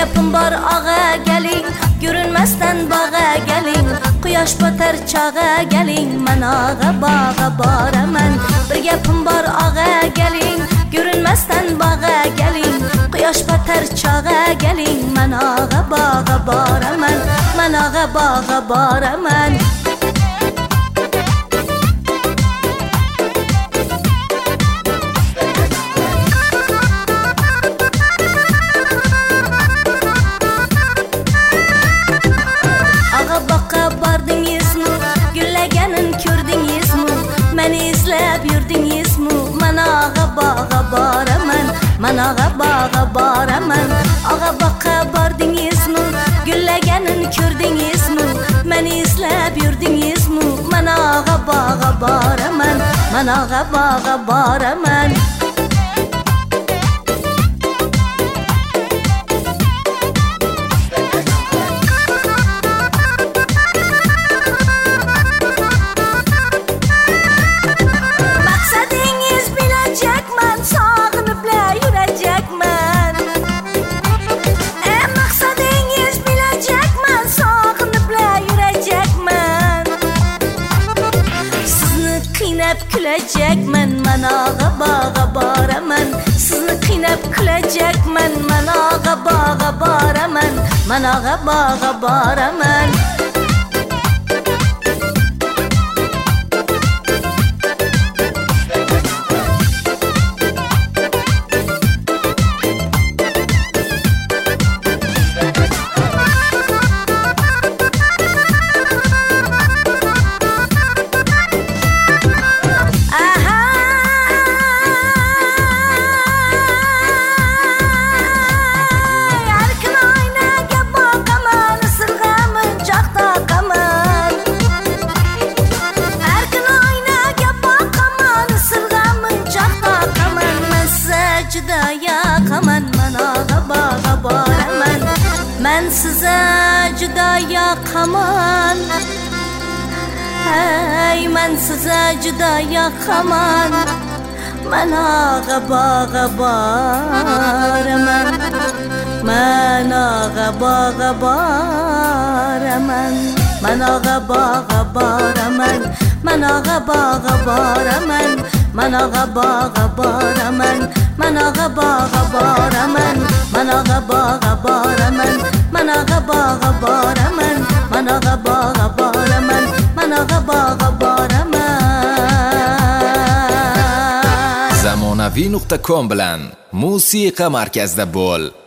gapim bor ağa geling, görünmezden bağa geling, quyosh batar çağa geling, men ağa bağa boraman. Bir gapim bor ağa geling, görünmezden bağa geling, quyosh batar çağa geling, men ağa bağa boraman, men ağa bağa boraman. Men ağa bağa boraman. Ağa baqa bordingizmi? Gullaganin ko'rdingizmi? Meni izlab yurdingizmi? Men ağa bağa boraman. Men ağa bağa boraman. Gülecekmen, men ağa bağa boraman. Sizni qiynab kulajekman, men ağa bağa boraman, men ağa bağa boraman. Men size juda yoqaman. Hey, men size juda yoqaman. Men ağa bağa boraman. Men ağa bağa boraman. Men ağa bağa boraman. Men ağa bağa boraman. Men ağa bağa boraman. Men ağa bağa boraman. Men ağa bağa boraman. Men ağa bağa boraman. Men ağa bağa boraman. Men ağa bağa boraman. zamonaviy.com bilan musiqa markazida bo'l.